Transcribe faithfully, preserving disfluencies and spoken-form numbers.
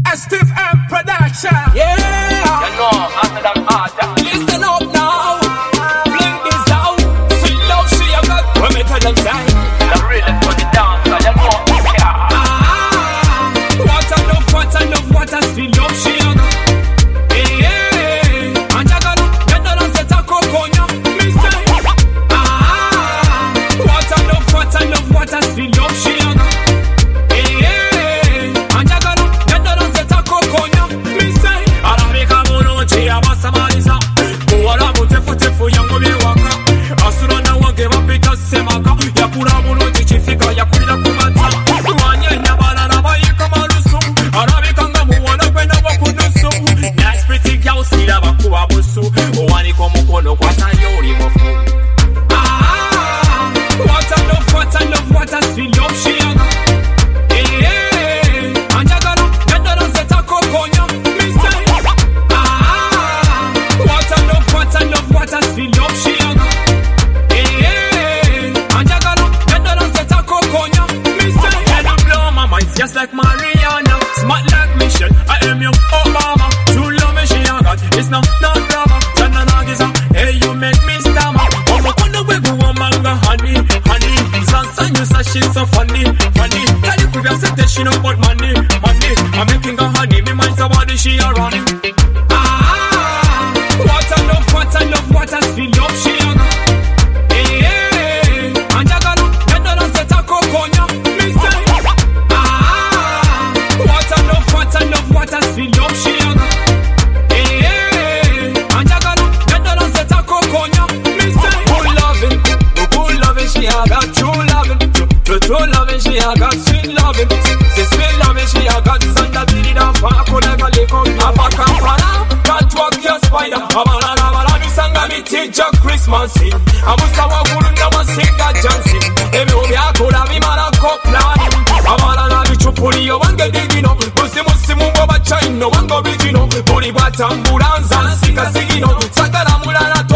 Steve M Production. Yeah. You know, after that hard. Listen up now. Bling this out. Sweet love she a got. When me tell them say. The really put it down, cause you know. Yeah. Ah. What enough, what enough, what a sweet love she a got. Yeah, yeah. And you gonna get down and set a coconia. Me say. Ah. What enough, what enough, what a sweet love she a got. Yeah, yeah. And you gonna get down and set a coconia. Me say. Aramika munochi abasamaliza. Kuwala mutefu tefu yangu biwaka. Asura na wange wapita semaka. Yakura munochi chifika yakulira kumata. Mwanye nyabala na bayika malusu. Arabika nga muwana kwenda wakunusu. Nice pretty girl sila bakuwa busu. Owani komukono kwa tayori mofu. Ah, what a love, what a love, what a sweet love she a got. Yeah, yeah. And you gonna get down and set a coconia. Me say. Ah, what a love, what a love, what a sweet love she a got. Yeah, yeah. And you gonna get down and set a coconia. Me say. Yeah, you blow my mind just like Mariana, smart like Michelle. I am your Obama. True love me she a got. It's not not drama. Jana Nagisa, hey you make me stammer. Omo kono wegu wamanga honey, honey. Sansa you say she's so funny, funny. Can you prove yourself she know about money, money? I'm making her honey, me mind somebody she a running. Ah, what a love, what a love, what a sweet love she a got. Yeah, yeah. And you gonna get down and set a coconia. Me say. Ah, what a love, what a love, what a sweet love she a got. Yeah, yeah. And you gonna get down and set a coconia. Me say. Good loving, good loving she a got. True loving, true, true loving she a got. Sweet loving, say sweet loving she a got. Sanda bidi da fa kolega leko apaka para. Can't walk your spider. Amala na mala bisanga mitija Christmas in. Amusa wa gulu na masinga Johnson. Emi obi akula vimala koplani. Amala na bichupuli yo wange digino. Musi musi mungo bachaino wango bigino. Buri batambulanza sika sigino. Sakala mulala